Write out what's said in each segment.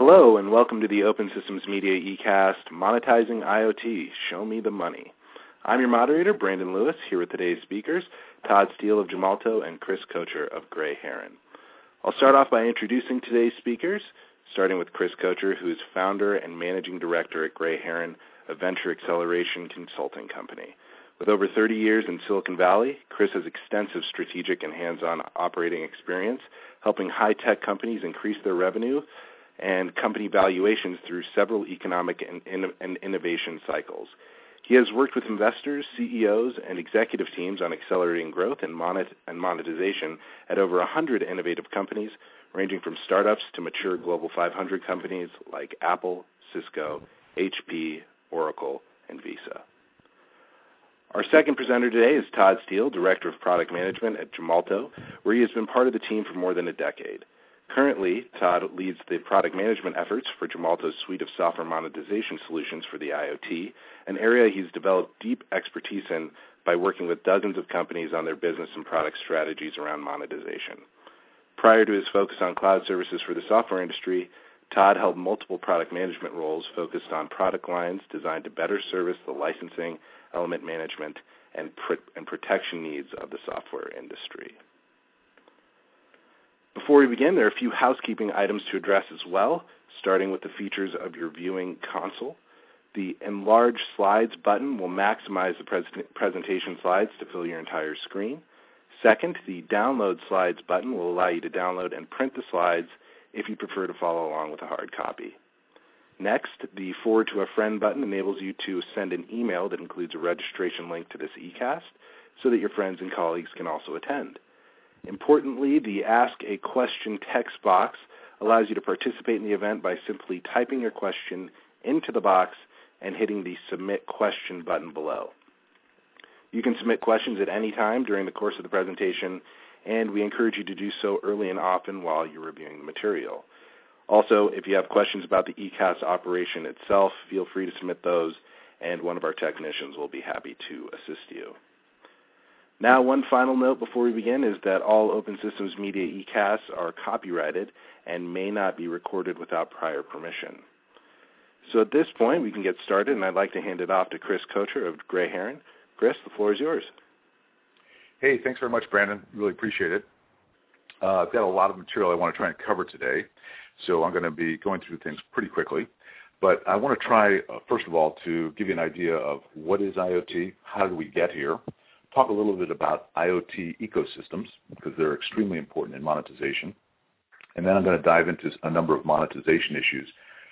Hello, and welcome to the Open Systems Media eCast, Monetizing IoT, Show Me the Money. I'm your moderator, Brandon Lewis, here with today's speakers, Todd Steele of Gemalto and Chris Kocher of Gray Heron. I'll start off by introducing today's speakers, starting with Chris Kocher, who is founder and managing director at Gray Heron, a venture acceleration consulting company. With over 30 years in Silicon Valley, Chris has extensive strategic and hands-on operating experience, helping high-tech companies increase their revenue and company valuations through several economic and innovation cycles. He has worked with investors, CEOs, and executive teams on accelerating growth and monetization at over 100 innovative companies, ranging from startups to mature Global 500 companies like Apple, Cisco, HP, Oracle, and Visa. Our second presenter today is Todd Steele, Director of Product Management at Gemalto, where he has been part of the team for more than a decade. Currently, Todd leads the product management efforts for Gemalto's suite of software monetization solutions for the IoT, an area he's developed deep expertise in by working with dozens of companies on their business and product strategies around monetization. Prior to his focus on cloud services for the software industry, Todd held multiple product management roles focused on product lines designed to better service the licensing, element management, and protection needs of the software industry. Before we begin, there are a few housekeeping items to address as well, starting with the features of your viewing console. The Enlarge Slides button will maximize the presentation slides to fill your entire screen. Second, the Download Slides button will allow you to download and print the slides if you prefer to follow along with a hard copy. Next, the Forward to a Friend button enables you to send an email that includes a registration link to this eCast so that your friends and colleagues can also attend. Importantly, the Ask a Question text box allows you to participate in the event by simply typing your question into the box and hitting the Submit Question button below. You can submit questions at any time during the course of the presentation, and we encourage you to do so early and often while you're reviewing the material. Also, if you have questions about the eCast operation itself, feel free to submit those, and one of our technicians will be happy to assist you. Now, one final note before we begin is that all Open Systems Media eCasts are copyrighted and may not be recorded without prior permission. So at this point, we can get started, and I'd like to hand it off to Chris Kocher of Gray Heron. Chris, the floor is yours. Hey, thanks very much, Brandon. Really appreciate it. I've got a lot of material I want to try and cover today, so I'm going to be going through things pretty quickly. But I want to try, first of all, to give you an idea of what is IoT, how did we get here, talk a little bit about IoT ecosystems, because they're extremely important in monetization. And then I'm going to dive into a number of monetization issues,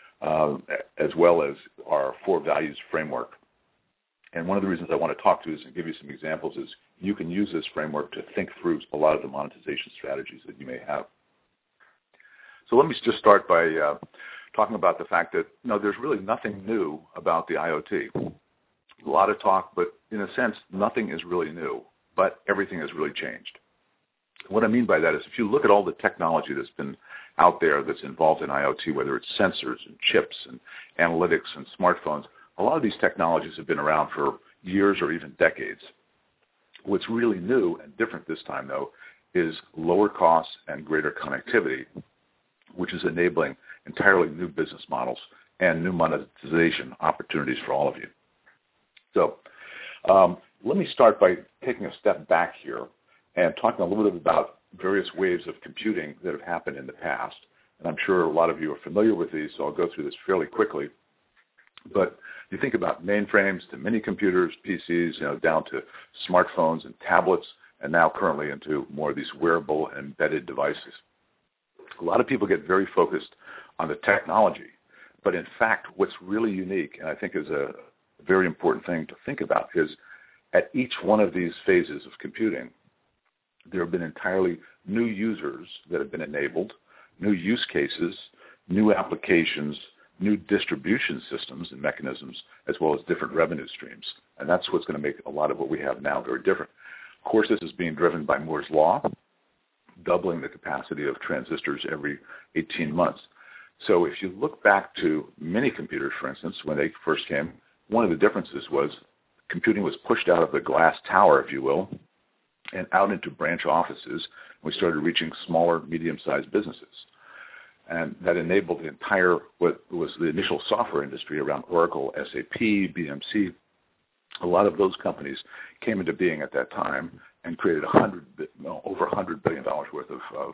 as well as our 4 values framework. And one of the reasons I want to talk to you and give you some examples is you can use this framework to think through a lot of the monetization strategies that you may have. So let me just start by talking about the fact that there's really nothing new about the IoT. A lot of talk, but in a sense, nothing is really new, but everything has really changed. What I mean by that is if you look at all the technology that's been out there that's involved in IoT, whether it's sensors and chips and analytics and smartphones, a lot of these technologies have been around for years or even decades. What's really new and different this time, though, is lower costs and greater connectivity, which is enabling entirely new business models and new monetization opportunities for all of you. So let me start by taking a step back here and talking a little bit about various waves of computing that have happened in the past. And I'm sure a lot of you are familiar with these, so I'll go through this fairly quickly. But you think about mainframes to mini computers, PCs, down to smartphones and tablets, and now currently into more of these wearable embedded devices. A lot of people get very focused on the technology, but in fact, what's really unique, and I think is a very important thing to think about, is at each one of these phases of computing, there have been entirely new users that have been enabled, new use cases, new applications, new distribution systems and mechanisms, as well as different revenue streams. And that's what's going to make a lot of what we have now very different. Of course, this is being driven by Moore's Law, doubling the capacity of transistors every 18 months. So if you look back to mini computers, for instance, when they first came, one of the differences was computing was pushed out of the glass tower, if you will, and out into branch offices. We started reaching smaller, medium-sized businesses. and that enabled the entire, what was the initial software industry around Oracle, SAP, BMC. A lot of those companies came into being at that time and created over $100 billion worth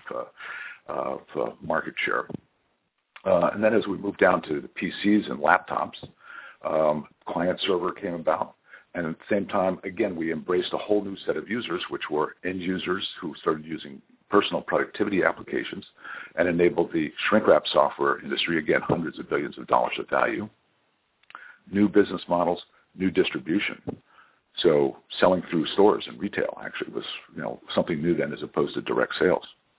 of market share. And then as we moved down to the PCs and laptops, client server came about. And at the same time, again, we embraced a whole new set of users, which were end users who started using personal productivity applications and enabled the shrink-wrap software industry, again, hundreds of billions of dollars of value. New business models, new distribution. So selling through stores and retail actually was, something new then as opposed to direct sales.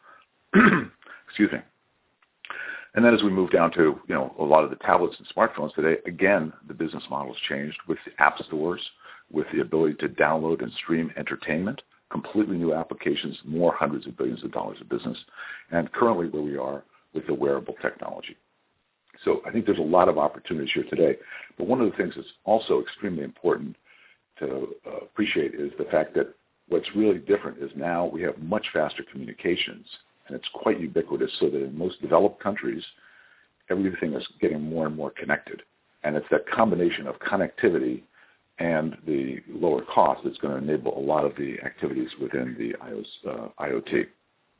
Excuse me. And then as we move down to, a lot of the tablets and smartphones today, again, the business models changed with the app stores, with the ability to download and stream entertainment, completely new applications, more hundreds of billions of dollars of business, and currently where we are with the wearable technology. So I think there's a lot of opportunities here today. But one of the things that's also extremely important to appreciate is the fact that what's really different is now we have much faster communications, and it's quite ubiquitous, so that in most developed countries, everything is getting more and more connected. And it's that combination of connectivity and the lower cost that's going to enable a lot of the activities within the IoT.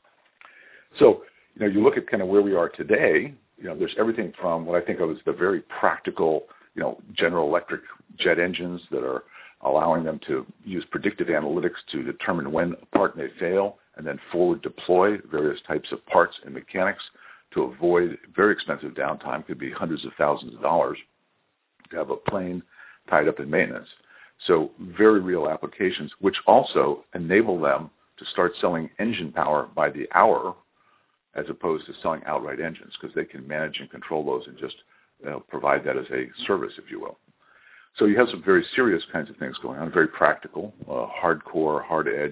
So, you look at kind of where we are today, there's everything from what I think of as the very practical, General Electric jet engines that are allowing them to use predictive analytics to determine when a part may fail and then forward deploy various types of parts and mechanics to avoid very expensive downtime, could be hundreds of thousands of dollars to have a plane tied up in maintenance. So very real applications, which also enable them to start selling engine power by the hour as opposed to selling outright engines, because they can manage and control those and just provide that as a service, if you will. So you have some very serious kinds of things going on, very practical, hardcore, hard-edge,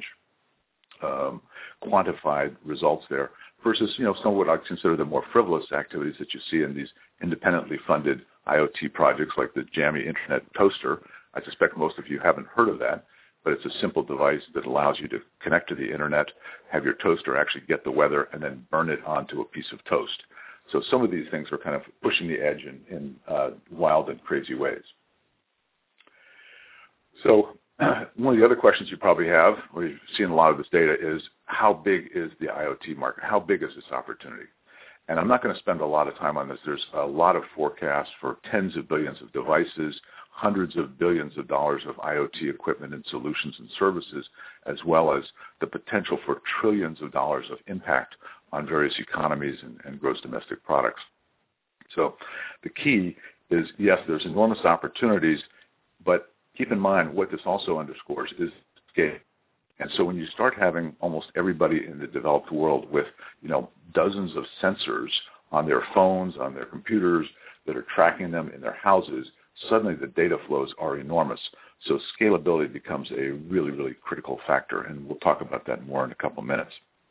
quantified results there, versus, some of what I consider the more frivolous activities that you see in these independently funded IoT projects like the Jammy Internet Toaster. I suspect most of you haven't heard of that, but it's a simple device that allows you to connect to the Internet, have your toaster actually get the weather, and then burn it onto a piece of toast. So some of these things are kind of pushing the edge in wild and crazy ways. So one of the other questions you probably have, or you've seen a lot of this data, is how big is the IoT market? How big is this opportunity? And I'm not going to spend a lot of time on this. There's a lot of forecasts for tens of billions of devices, hundreds of billions of dollars of IoT equipment and solutions and services, as well as the potential for trillions of dollars of impact on various economies and gross domestic products. So the key is, yes, there's enormous opportunities, but keep in mind what this also underscores is scale. And so when you start having almost everybody in the developed world with, dozens of sensors on their phones, on their computers that are tracking them in their houses, suddenly the data flows are enormous. So scalability becomes a really, really critical factor, and we'll talk about that more in a couple of minutes.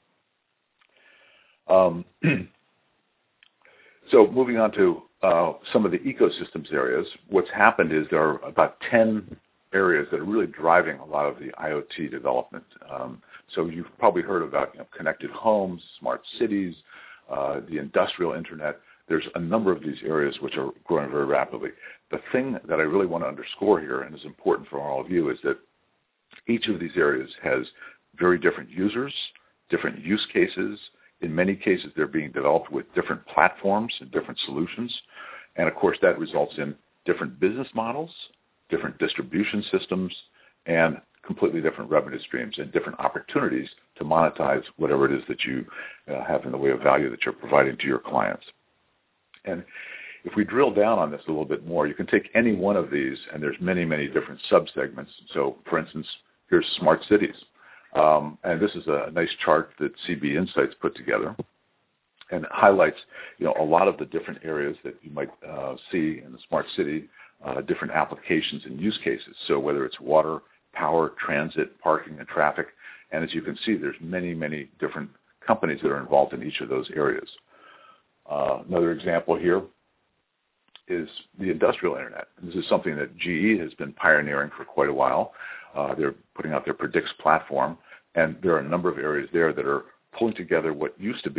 So moving on to some of the ecosystems areas, what's happened is there are about 10 areas that are really driving a lot of the IoT development. So you've probably heard about connected homes, smart cities, the industrial internet. There's a number of these areas which are growing very rapidly. The thing that I really want to underscore here, and is important for all of you, is that each of these areas has very different users, different use cases. In many cases, they're being developed with different platforms and different solutions. And, of course, that results in different business models, different distribution systems, and completely different revenue streams and different opportunities to monetize whatever it is that you have in the way of value that you're providing to your clients. And if we drill down on this a little bit more, you can take any one of these, and there's many, many different subsegments. So, for instance, here's smart cities. And this is a nice chart that CB Insights put together, and it highlights, a lot of the different areas that you might see in the smart city, different applications and use cases. So whether it's water, power, transit, parking, and traffic. And as you can see, there's many, many different companies that are involved in each of those areas. Another example here is the industrial internet. This is something that GE has been pioneering for quite a while. They're putting out their Predix platform, and there are a number of areas there that are pulling together what used to be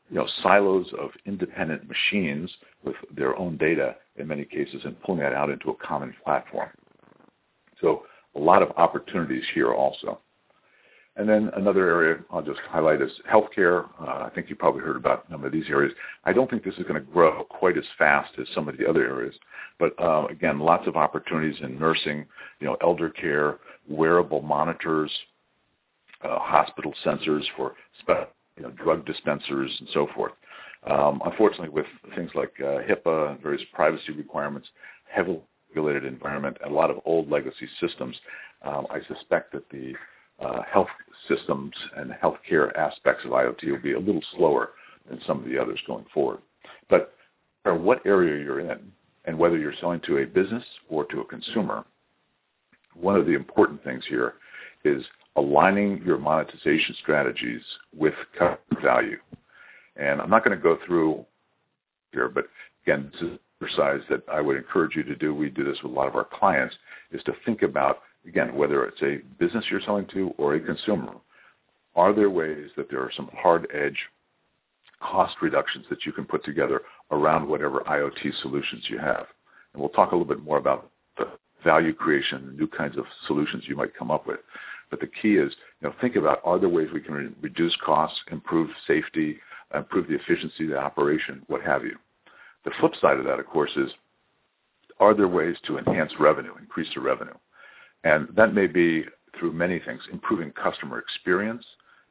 silos of independent machines with their own data in many cases and pulling that out into a common platform. So a lot of opportunities here also. And then another area I'll just highlight is healthcare. I think you probably heard about some of these areas. I don't think this is going to grow quite as fast as some of the other areas. But again, lots of opportunities in nursing, elder care, wearable monitors, hospital sensors for drug dispensers and so forth. Unfortunately, with things like HIPAA and various privacy requirements, heavily regulated environment, and a lot of old legacy systems, I suspect that the health systems and healthcare aspects of IoT will be a little slower than some of the others going forward. But no matter what area you're in, and whether you're selling to a business or to a consumer, one of the important things here is aligning your monetization strategies with customer value. And I'm not going to go through here, but again, this is an exercise that I would encourage you to do. We do this with a lot of our clients, is to think about, again, whether it's a business you're selling to or a consumer, are there ways that there are some hard-edge cost reductions that you can put together around whatever IoT solutions you have? And we'll talk a little bit more about the value creation and new kinds of solutions you might come up with. But the key is, think about, are there ways we can reduce costs, improve safety, improve the efficiency of the operation, what have you. The flip side of that, of course, is, are there ways to enhance revenue, increase the revenue? And that may be through many things: improving customer experience,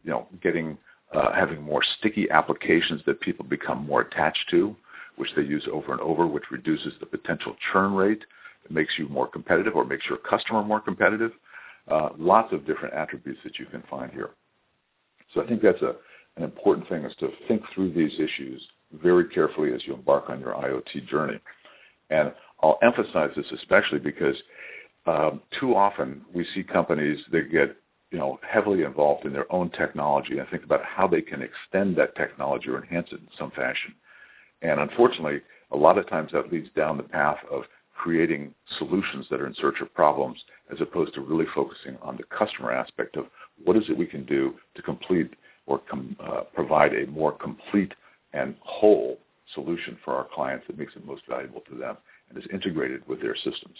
having more sticky applications that people become more attached to, which they use over and over, which reduces the potential churn rate. It makes you more competitive or makes your customer more competitive. Lots of different attributes that you can find here. So I think that's an important thing, is to think through these issues very carefully as you embark on your IoT journey. And I'll emphasize this especially because too often we see companies that get heavily involved in their own technology and think about how they can extend that technology or enhance it in some fashion. And unfortunately, a lot of times that leads down the path of creating solutions that are in search of problems, as opposed to really focusing on the customer aspect of what is it we can do to complete or provide a more complete and whole solution for our clients that makes it most valuable to them and is integrated with their systems.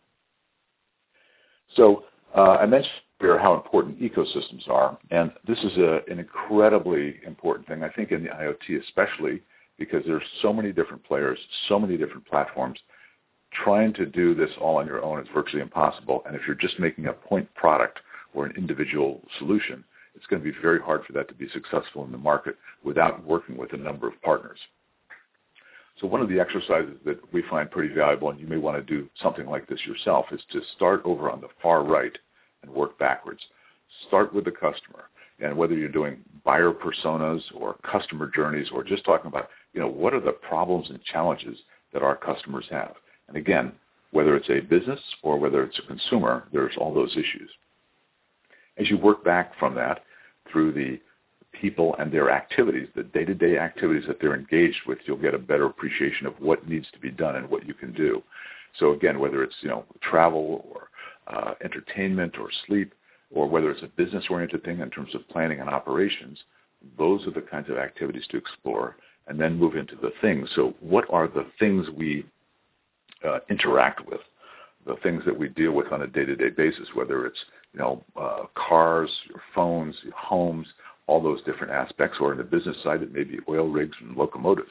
So I mentioned here how important ecosystems are, and this is an incredibly important thing, I think, in the IoT especially, because there's so many different players, so many different platforms. Trying to do this all on your own is virtually impossible, and if you're just making a point product or an individual solution, it's going to be very hard for that to be successful in the market without working with a number of partners. So one of the exercises that we find pretty valuable, and you may want to do something like this yourself, is to start over on the far right and work backwards. Start with the customer, and whether you're doing buyer personas or customer journeys or just talking about, what are the problems and challenges that our customers have. And again, whether it's a business or whether it's a consumer, there's all those issues. As you work back from that through the people and their activities, the day-to-day activities that they're engaged with, you'll get a better appreciation of what needs to be done and what you can do. So again, whether it's travel or entertainment or sleep, or whether it's a business-oriented thing in terms of planning and operations, those are the kinds of activities to explore, and then move into the things. So what are the things we interact with, the things that we deal with on a day-to-day basis, whether it's cars, your phones, your homes, all those different aspects, or in the business side, it may be oil rigs and locomotives.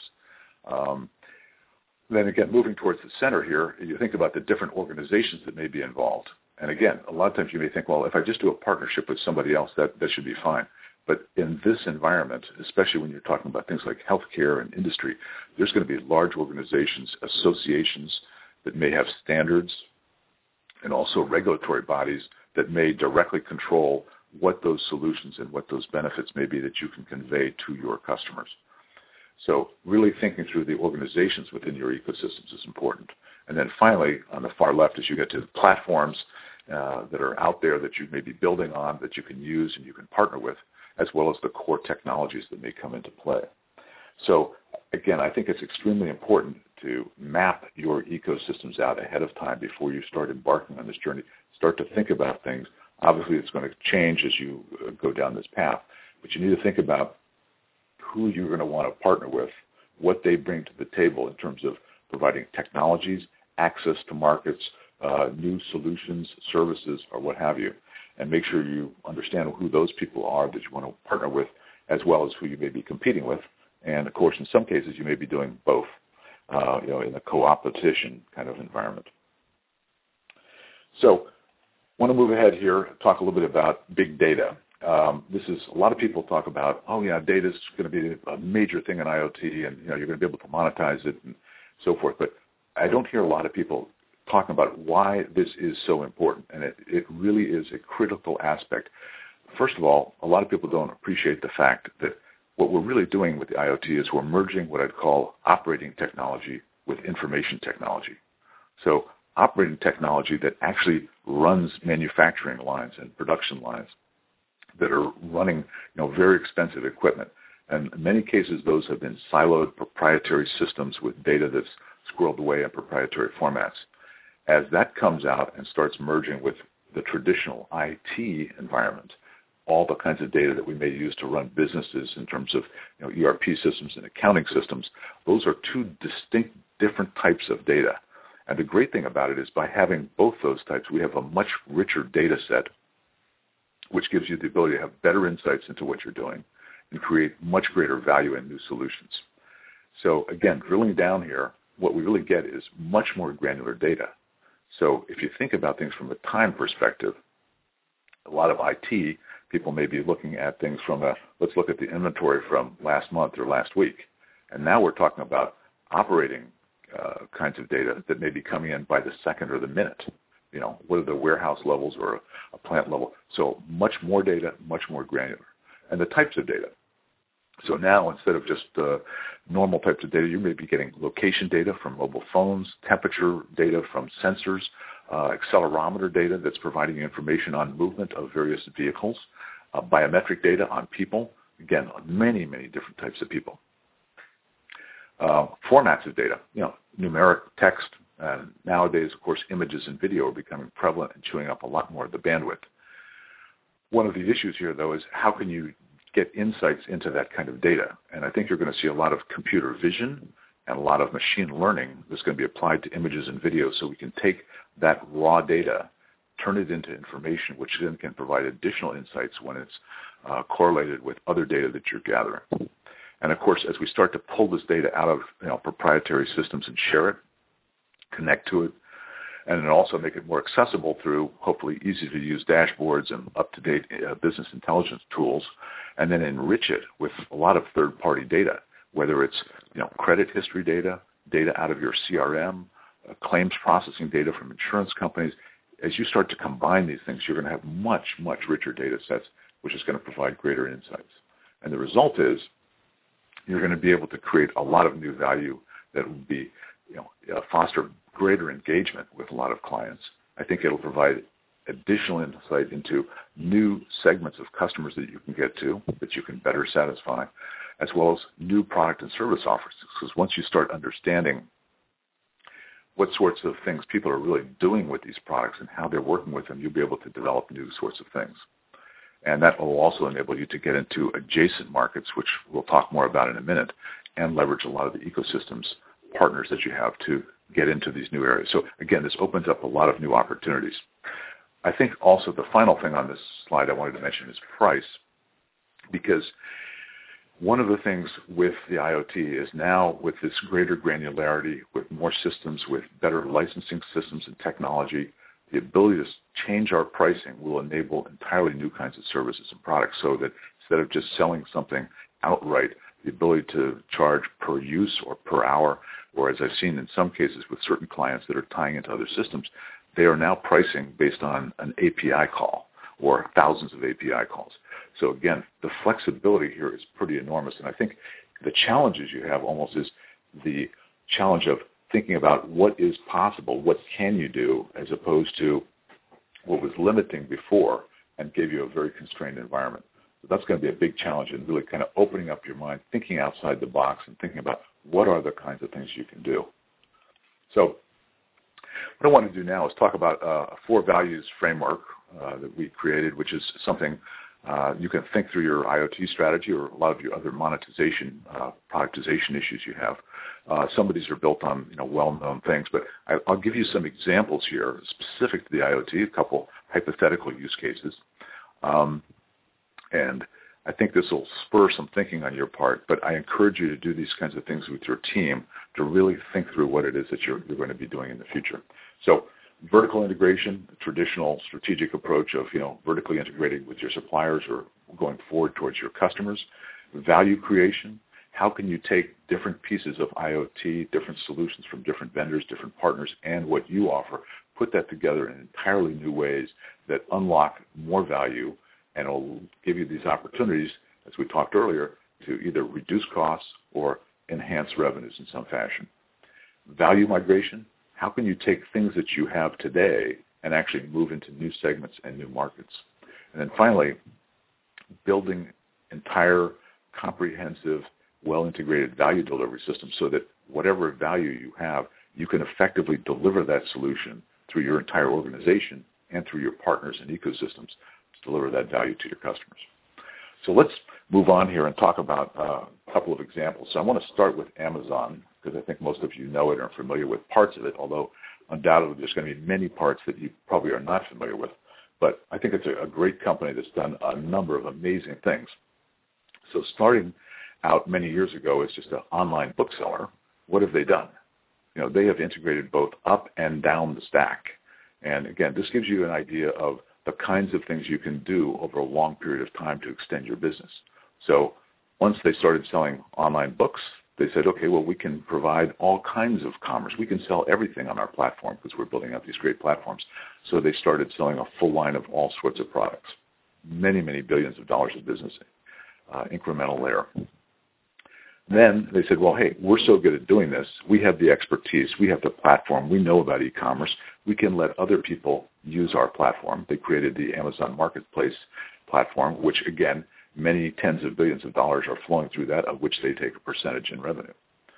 Then again, moving towards the center here, you think about the different organizations that may be involved. And again, a lot of times you may think, well, if I just do a partnership with somebody else, that should be fine. But in this environment, especially when you're talking about things like healthcare and industry, there's going to be large organizations, associations that may have standards, and also regulatory bodies that may directly control what those solutions and what those benefits may be that you can convey to your customers. So really thinking through the organizations within your ecosystems is important. And then finally, on the far left, as you get to the platforms that are out there that you may be building on, that you can use and you can partner with, as well as the core technologies that may come into play. So again, I think it's extremely important to map your ecosystems out ahead of time before you start embarking on this journey. Start to think about things. Obviously, it's going to change as you go down this path, but you need to think about who you're going to want to partner with, what they bring to the table in terms of providing technologies, access to markets, new solutions, services, or what have you, and make sure you understand who those people are that you want to partner with, as well as who you may be competing with. And, of course, in some cases, you may be doing both, in a co-opetition kind of environment. So I want to move ahead here, talk a little bit about big data. This is a lot of people talk about, data is going to be a major thing in IoT, and you're going to be able to monetize it and so forth. But I don't hear a lot of people talking about why this is so important, and it really is a critical aspect. First of all, a lot of people don't appreciate the fact that what we're really doing with the IoT is we're merging what I'd call operating technology with information technology. So operating technology that actually runs manufacturing lines and production lines that are running very expensive equipment. And in many cases, those have been siloed proprietary systems with data that's squirreled away in proprietary formats. As that comes out and starts merging with the traditional IT environment, all the kinds of data that we may use to run businesses in terms of ERP systems and accounting systems, those are two distinct different types of data. And the great thing about it is by having both those types, we have a much richer data set, which gives you the ability to have better insights into what you're doing and create much greater value in new solutions. So again, drilling down here, what we really get is much more granular data. So if you think about things from a time perspective, a lot of IT people may be looking at things from let's look at the inventory from last month or last week. And now we're talking about operating kinds of data that may be coming in by the second or the minute. What are the warehouse levels or a plant level? So much more data, much more granular. And the types of data. So now instead of just normal types of data, you may be getting location data from mobile phones, temperature data from sensors, accelerometer data that's providing you information on movement of various vehicles, biometric data on people, again, on many, many different types of people. Formats of data, numeric text, and nowadays, of course, images and video are becoming prevalent and chewing up a lot more of the bandwidth. One of the issues here, though, is how can you get insights into that kind of data? And I think you're going to see a lot of computer vision and a lot of machine learning that's going to be applied to images and videos, so we can take that raw data, turn it into information, which then can provide additional insights when it's correlated with other data that you're gathering. And of course, as we start to pull this data out of proprietary systems and share it, connect to it, and then also make it more accessible through hopefully easy-to-use dashboards and up-to-date business intelligence tools, and then enrich it with a lot of third-party data, whether it's credit history data, data out of your CRM, claims processing data from insurance companies. As you start to combine these things, you're going to have much, much richer data sets, which is going to provide greater insights. And the result is you're going to be able to create a lot of new value that will be, foster greater engagement with a lot of clients. I think it'll provide additional insight into new segments of customers that you can get to, that you can better satisfy, as well as new product and service offers. Because once you start understanding what sorts of things people are really doing with these products and how they're working with them, you'll be able to develop new sorts of things. And that will also enable you to get into adjacent markets, which we'll talk more about in a minute, and leverage a lot of the ecosystems partners that you have to get into these new areas. So again, this opens up a lot of new opportunities. I think also the final thing on this slide I wanted to mention is price, because one of the things with the IoT is now with this greater granularity, with more systems, with better licensing systems and technology, the ability to change our pricing will enable entirely new kinds of services and products, so that instead of just selling something outright, the ability to charge per use or per hour, or as I've seen in some cases with certain clients that are tying into other systems, they are now pricing based on an API call or thousands of API calls. So again, the flexibility here is pretty enormous. And I think the challenges you have almost is the challenge of thinking about what is possible, what can you do, as opposed to what was limiting before and gave you a very constrained environment. So that's going to be a big challenge in really kind of opening up your mind, thinking outside the box and thinking about what are the kinds of things you can do. So what I want to do now is talk about a 4 values framework that we created, which is something You can think through your IoT strategy or a lot of your other monetization, productization issues you have. Some of these are built on well-known things, but I'll give you some examples here specific to the IoT, a couple hypothetical use cases. And I think this will spur some thinking on your part, but I encourage you to do these kinds of things with your team to really think through what it is that you're going to be doing in the future. So vertical integration, the traditional strategic approach of vertically integrating with your suppliers or going forward towards your customers. Value creation, how can you take different pieces of IoT, different solutions from different vendors, different partners, and what you offer, put that together in entirely new ways that unlock more value and will give you these opportunities, as we talked earlier, to either reduce costs or enhance revenues in some fashion. Value migration, how can you take things that you have today and actually move into new segments and new markets? And then finally, building entire, comprehensive, well-integrated value delivery systems so that whatever value you have, you can effectively deliver that solution through your entire organization and through your partners and ecosystems to deliver that value to your customers. So let's move on here and talk about a couple of examples. So I want to start with Amazon, because I think most of you know it or are familiar with parts of it, although undoubtedly there's going to be many parts that you probably are not familiar with. But I think it's a great company that's done a number of amazing things. So starting out many years ago as just an online bookseller, what have they done? They have integrated both up and down the stack. And again, this gives you an idea of the kinds of things you can do over a long period of time to extend your business. So once they started selling online books, they said, okay, well, we can provide all kinds of commerce. We can sell everything on our platform because we're building out these great platforms. So they started selling a full line of all sorts of products, many, many billions of dollars of business, incremental there. Then they said, well, hey, we're so good at doing this. We have the expertise. We have the platform. We know about e-commerce. We can let other people use our platform. They created the Amazon Marketplace platform, which, again, many tens of billions of dollars are flowing through that, of which they take a percentage in revenue.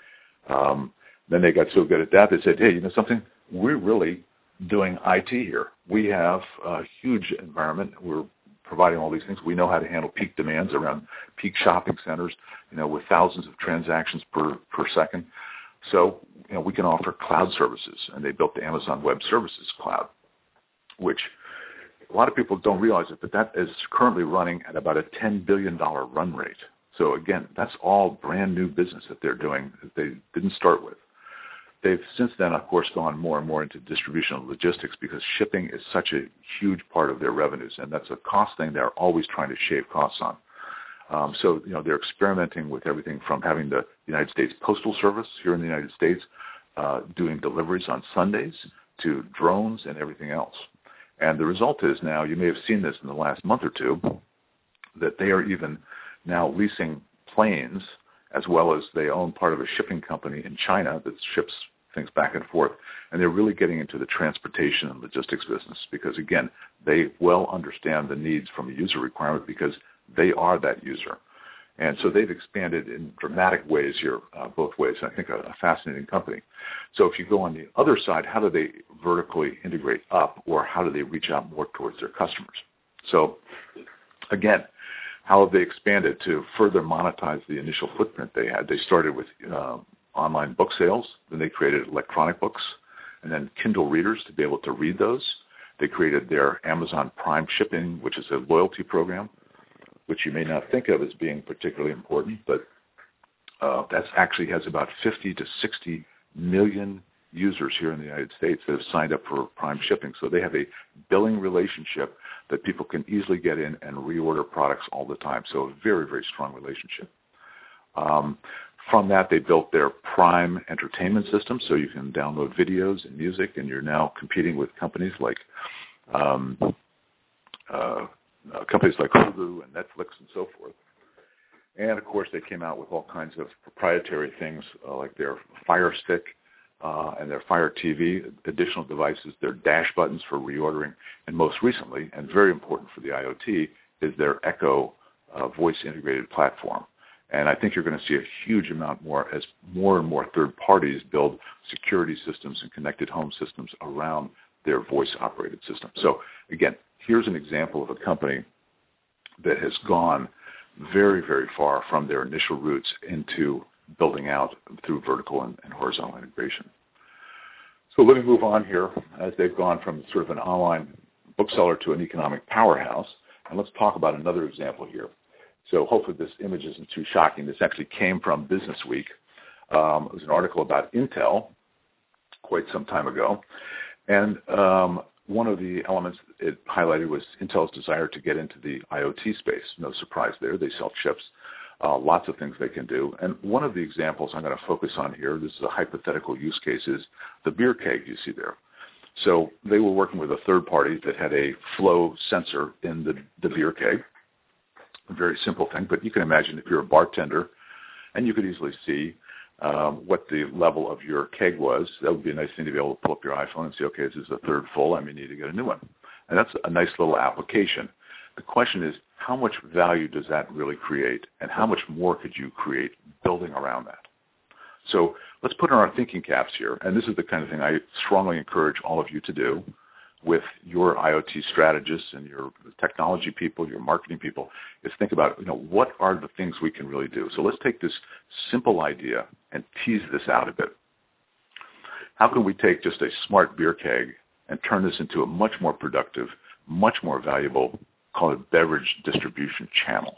Then they got so good at that, they said, hey, you know something? We're really doing IT here. We have a huge environment. We're providing all these things. We know how to handle peak demands around peak shopping centers, with thousands of transactions per second. So, we can offer cloud services. And they built the Amazon Web Services Cloud, which a lot of people don't realize it, but that is currently running at about a $10 billion run rate. So again, that's all brand new business that they're doing that they didn't start with. They've since then, of course, gone more and more into distribution and logistics because shipping is such a huge part of their revenues, and that's a cost thing they're always trying to shave costs on. So, they're experimenting with everything from having the United States Postal Service here in the United States doing deliveries on Sundays to drones and everything else. And the result is now, you may have seen this in the last month or two, that they are even now leasing planes as well as they own part of a shipping company in China that ships things back and forth. And they're really getting into the transportation and logistics business because, again, they well understand the needs from a user requirement because they are that user. And so they've expanded in dramatic ways here, both ways. I think a fascinating company. So if you go on the other side, how do they vertically integrate up, or how do they reach out more towards their customers? So again, how have they expanded to further monetize the initial footprint they had? They started with online book sales. Then they created electronic books and then Kindle readers to be able to read those. They created their Amazon Prime Shipping, which is a loyalty program, which you may not think of as being particularly important, but that actually has about 50 to 60 million users here in the United States that have signed up for Prime Shipping. So they have a billing relationship that people can easily get in and reorder products all the time. So a very, very strong relationship. From that, they built their Prime entertainment system, so you can download videos and music, and you're now competing with companies like Hulu and Netflix and so forth. And, of course, they came out with all kinds of proprietary things like their Fire Stick and their Fire TV, additional devices, their dash buttons for reordering, and most recently, and very important for the IoT, is their Echo voice-integrated platform. And I think you're going to see a huge amount more as more and more third parties build security systems and connected home systems around their voice-operated system. So, again, here's an example of a company that has gone very, very far from their initial roots into building out through vertical and horizontal integration. So let me move on here as they've gone from sort of an online bookseller to an economic powerhouse. And let's talk about another example here. So hopefully this image isn't too shocking. This actually came from Business Week. It was an article about Intel quite some time ago. And one of the elements it highlighted was Intel's desire to get into the IoT space. No surprise there. They sell chips. Lots of things they can do. And one of the examples I'm going to focus on here, this is a hypothetical use case, is the beer keg you see there. So they were working with a third party that had a flow sensor in the beer keg. A very simple thing, but you can imagine if you're a bartender and you could easily see what the level of your keg was, that would be a nice thing to be able to pull up your iPhone and see, okay, this is the third full, I may need to get a new one. And that's a nice little application. The question is, how much value does that really create, and how much more could you create building around that? So let's put on our thinking caps here, and this is the kind of thing I strongly encourage all of you to do with your IoT strategists and your technology people, your marketing people, is think about, what are the things we can really do? So let's take this simple idea and tease this out a bit. How can we take just a smart beer keg and turn this into a much more productive, much more valuable, call it beverage distribution channel?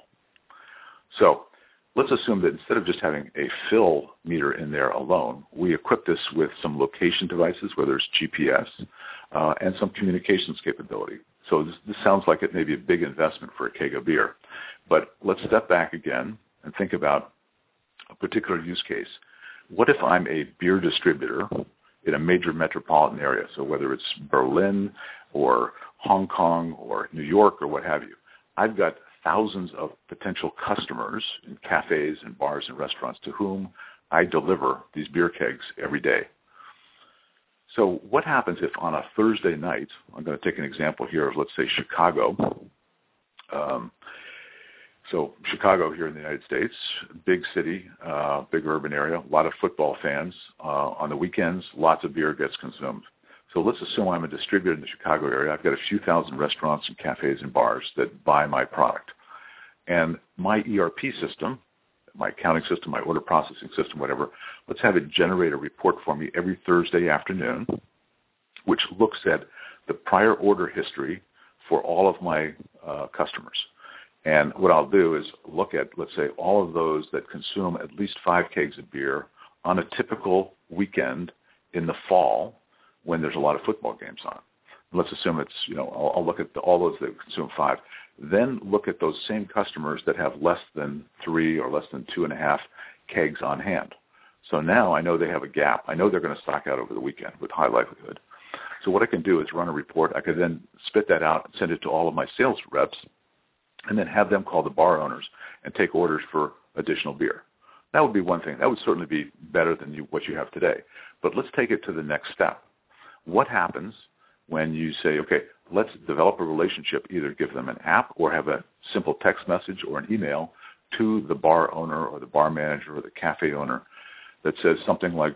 So let's assume that instead of just having a fill meter in there alone, we equip this with some location devices, whether it's GPS, and some communications capability. So this sounds like it may be a big investment for a keg of beer. But let's step back again and think about a particular use case. What if I'm a beer distributor in a major metropolitan area? So whether it's Berlin or Hong Kong or New York or what have you. I've got thousands of potential customers in cafes and bars and restaurants to whom I deliver these beer kegs every day. So what happens if on a Thursday night, I'm going to take an example here of, let's say, Chicago. So Chicago here in the United States, big city, big urban area, a lot of football fans. On the weekends, lots of beer gets consumed. So let's assume I'm a distributor in the Chicago area. I've got a few thousand restaurants and cafes and bars that buy my product. And my ERP system, my accounting system, my order processing system, whatever, let's have it generate a report for me every Thursday afternoon, which looks at the prior order history for all of my customers. And what I'll do is look at, let's say, all of those that consume at least 5 kegs of beer on a typical weekend in the fall when there's a lot of football games on. Let's assume it's, I'll look at all those that consume 5. Then look at those same customers that have less than 3 or less than 2.5 kegs on hand. So now I know they have a gap. I know they're going to stock out over the weekend with high likelihood. So what I can do is run a report. I could then spit that out and send it to all of my sales reps and then have them call the bar owners and take orders for additional beer. That would be one thing. That would certainly be better than what you have today. But let's take it to the next step. What happens when you say, okay, let's develop a relationship, either give them an app or have a simple text message or an email to the bar owner or the bar manager or the cafe owner that says something like,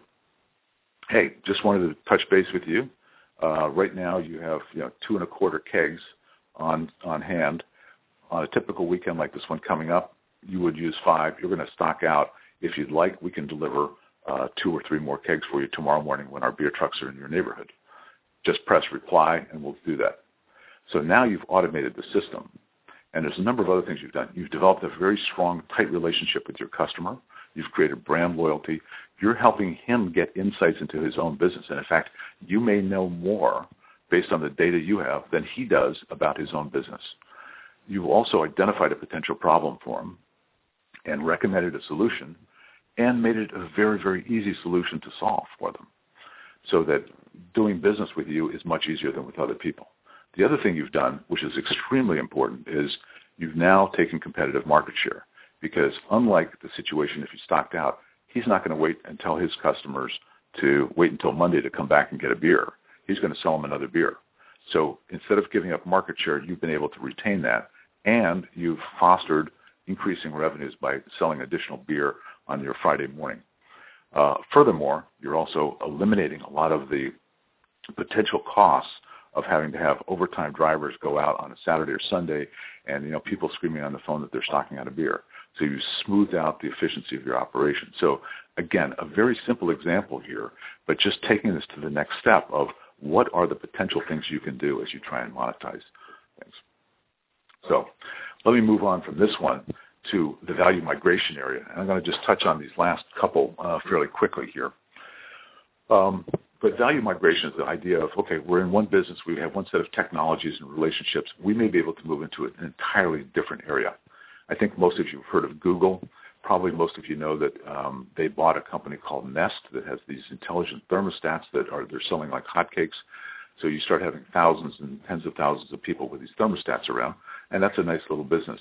hey, just wanted to touch base with you. Right now you have 2.25 kegs on hand. On a typical weekend like this one coming up, you would use 5. You're going to stock out. If you'd like, we can deliver 2 or 3 more kegs for you tomorrow morning when our beer trucks are in your neighborhood. Just press reply, and we'll do that. So now you've automated the system. And there's a number of other things you've done. You've developed a very strong, tight relationship with your customer. You've created brand loyalty. You're helping him get insights into his own business. And in fact, you may know more based on the data you have than he does about his own business. You've also identified a potential problem for him and recommended a solution and made it a very, very easy solution to solve for them, so that doing business with you is much easier than with other people. The other thing you've done, which is extremely important, is you've now taken competitive market share, because unlike the situation if he stocked out, he's not going to wait and tell his customers to wait until Monday to come back and get a beer. He's going to sell them another beer. So instead of giving up market share, you've been able to retain that, and you've fostered increasing revenues by selling additional beer on your Friday morning. Furthermore, you're also eliminating a lot of the potential costs of having to have overtime drivers go out on a Saturday or Sunday and, people screaming on the phone that they're stocking out a beer. So you smooth out the efficiency of your operation. So again, a very simple example here, but just taking this to the next step of what are the potential things you can do as you try and monetize things. So let me move on from this one to the value migration area. And I'm going to just touch on these last couple fairly quickly here. But value migration is the idea of, okay, we're in one business, we have one set of technologies and relationships. We may be able to move into an entirely different area. I think most of you have heard of Google. Probably most of you know that they bought a company called Nest that has these intelligent thermostats they're selling like hotcakes. So you start having thousands and tens of thousands of people with these thermostats around, and that's a nice little business.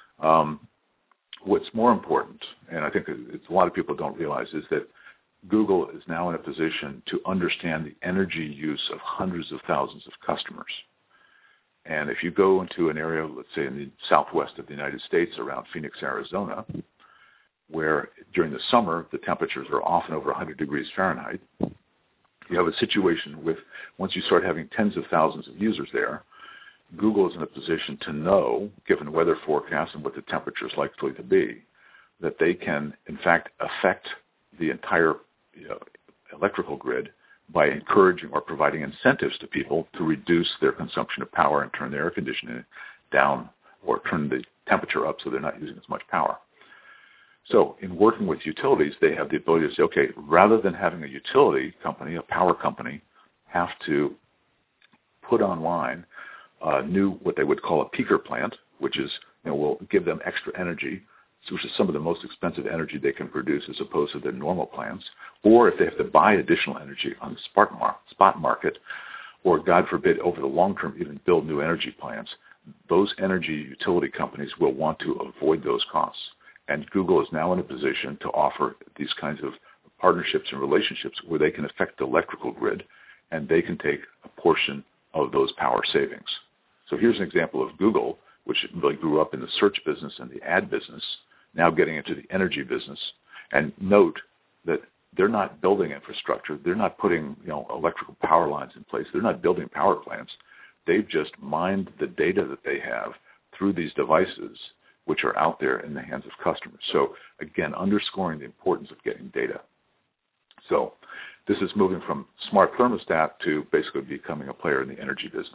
What's more important, and I think it's a lot of people don't realize, is that Google is now in a position to understand the energy use of hundreds of thousands of customers. And if you go into an area, let's say in the southwest of the United States around Phoenix, Arizona, where during the summer the temperatures are often over 100 degrees Fahrenheit, you have a situation with, once you start having tens of thousands of users there, Google is in a position to know, given weather forecasts and what the temperature is likely to be, that they can, in fact, affect the entire electrical grid by encouraging or providing incentives to people to reduce their consumption of power and turn their air conditioning down or turn the temperature up so they're not using as much power. So in working with utilities, they have the ability to say, okay, rather than having a utility company, a power company, have to put online what they would call a peaker plant, which is, will give them extra energy, which is some of the most expensive energy they can produce as opposed to their normal plants, or if they have to buy additional energy on the spot market, or God forbid, over the long term, even build new energy plants, those energy utility companies will want to avoid those costs. And Google is now in a position to offer these kinds of partnerships and relationships where they can affect the electrical grid and they can take a portion of those power savings. So here's an example of Google, which really grew up in the search business and the ad business, now getting into the energy business. And note that they're not building infrastructure. They're not putting electrical power lines in place. They're not building power plants. They've just mined the data that they have through these devices, which are out there in the hands of customers. So again, underscoring the importance of getting data. So this is moving from smart thermostat to basically becoming a player in the energy business.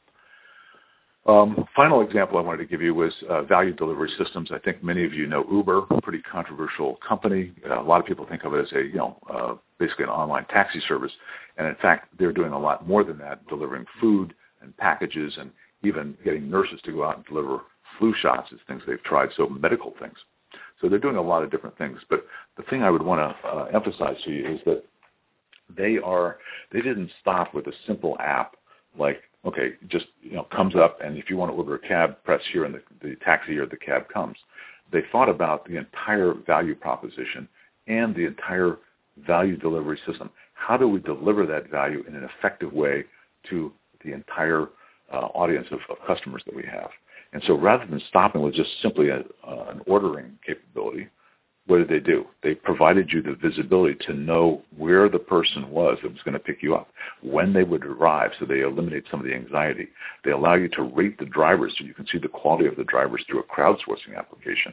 Final example I wanted to give you was value delivery systems. I think many of you know Uber, a pretty controversial company. A lot of people think of it as basically an online taxi service. And in fact, they're doing a lot more than that, delivering food and packages and even getting nurses to go out and deliver flu shots is things they've tried, so medical things. So they're doing a lot of different things. But the thing I would want to emphasize to you is that they didn't stop with a simple app like, okay, just comes up, and if you want to order a cab, press here, and the taxi or the cab comes. They thought about the entire value proposition and the entire value delivery system. How do we deliver that value in an effective way to the entire audience of customers that we have? And so rather than stopping with just simply an ordering capability, what did they do? They provided you the visibility to know where the person was that was going to pick you up, when they would arrive, so they eliminate some of the anxiety. They allow you to rate the drivers so you can see the quality of the drivers through a crowdsourcing application.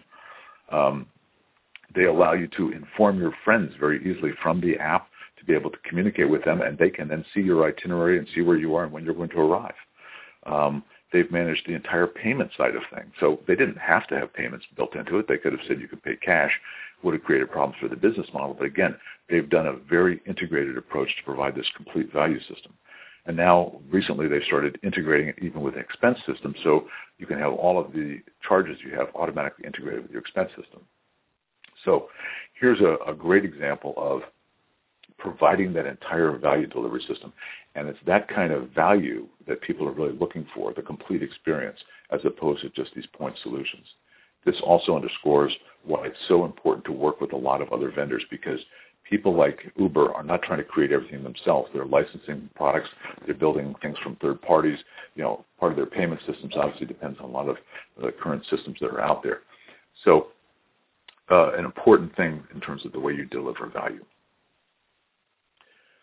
They allow you to inform your friends very easily from the app to be able to communicate with them, and they can then see your itinerary and see where you are and when you're going to arrive. They've managed the entire payment side of things. So they didn't have to have payments built into it. They could have said you could pay cash. Would have created problems for the business model. But again, they've done a very integrated approach to provide this complete value system. And now recently they started integrating it even with an expense system, so you can have all of the charges you have automatically integrated with your expense system. So here's a great example of providing that entire value delivery system. And it's that kind of value that people are really looking for, the complete experience, as opposed to just these point solutions. This also underscores why it's so important to work with a lot of other vendors, because people like Uber are not trying to create everything themselves. They're licensing products. They're building things from third parties. Part of their payment systems obviously depends on a lot of the current systems that are out there. So an important thing in terms of the way you deliver value.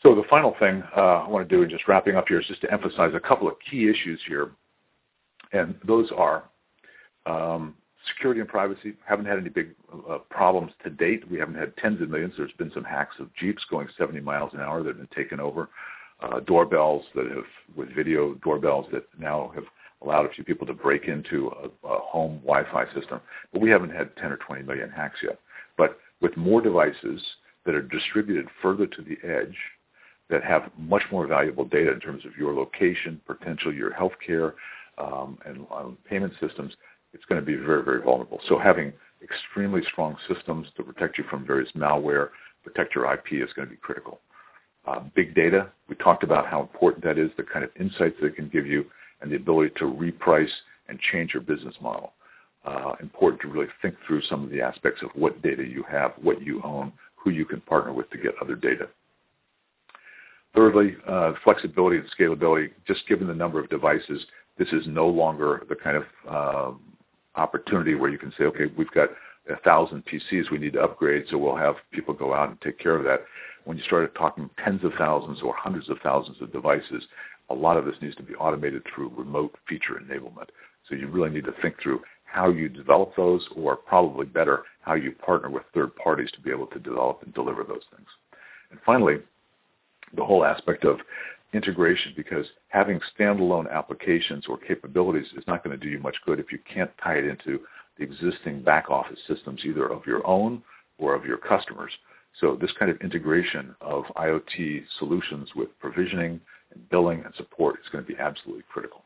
So the final thing I want to do in just wrapping up here is just to emphasize a couple of key issues here, and those are security and privacy. Haven't had any big problems to date. We haven't had tens of millions. There's been some hacks of Jeeps going 70 miles an hour that have been taken over, doorbells with video doorbells that now have allowed a few people to break into a home Wi-Fi system. But we haven't had 10 or 20 million hacks yet. But with more devices that are distributed further to the edge, that have much more valuable data in terms of your location, potential, your healthcare, and payment systems, it's going to be very, very vulnerable. So having extremely strong systems to protect you from various malware, protect your IP is going to be critical. Big data, we talked about how important that is, the kind of insights that it can give you, and the ability to reprice and change your business model. Important to really think through some of the aspects of what data you have, what you own, who you can partner with to get other data. Thirdly, flexibility and scalability. Just given the number of devices, this is no longer the kind of opportunity where you can say, okay, we've got 1,000 PCs we need to upgrade, so we'll have people go out and take care of that. When you started talking tens of thousands or hundreds of thousands of devices, a lot of this needs to be automated through remote feature enablement. So you really need to think through how you develop those, or probably better, how you partner with third parties to be able to develop and deliver those things. And finally, the whole aspect of integration, because having standalone applications or capabilities is not going to do you much good if you can't tie it into the existing back office systems, either of your own or of your customers. So this kind of integration of IoT solutions with provisioning and billing and support is going to be absolutely critical.